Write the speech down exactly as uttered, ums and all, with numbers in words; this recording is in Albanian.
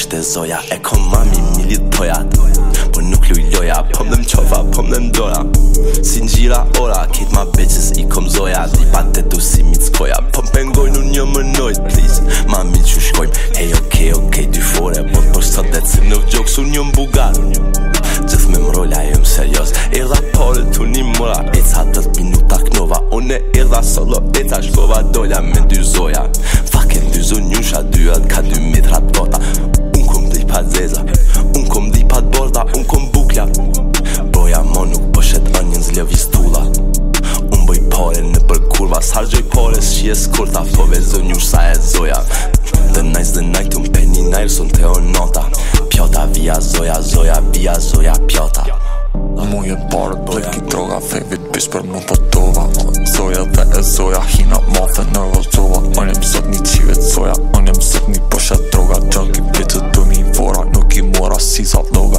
e zoja e kom mami milit pojat po nuk luj loja, po m'dhem qofa, po m'dhem dora si n'gjira ora, kejt ma bitches i kom zoja di pate du si mit s'koja po m'pengojnë unë një më nojt, please mami që shkojmë, hey okej, okej, dy fore po për sot det si nuk gjoks unë një m'bugar gjithë me m'rolla jem serios Erdha pare tu një mëra Eca dët minuta knova Une erdha solo eca shkova dolla me dy zoja Fucking dy zonjusha dyat ka dy metra t'bota Unë kom di pa zeza Unë kom di pa t'borda Unë kom bukla Broja mo nuk pëshet onion zlëvis tulla Unë bëj pare në për kurva Sargjoj pare s'qie s'kurta Fove zonjush sa e zoja The nice the night unë penny nair son te o nota Pjota via zoja, zoja via zoja pjota Mu jem pare pleki droga Fejvit bish për mu pëtova Zoja dhe e zoja hina mafe nervozova Unë jem sot një qivet zoja Unë jem sot një pëshet droga Junkie bitët du mi vora Nuk i mora si sa loga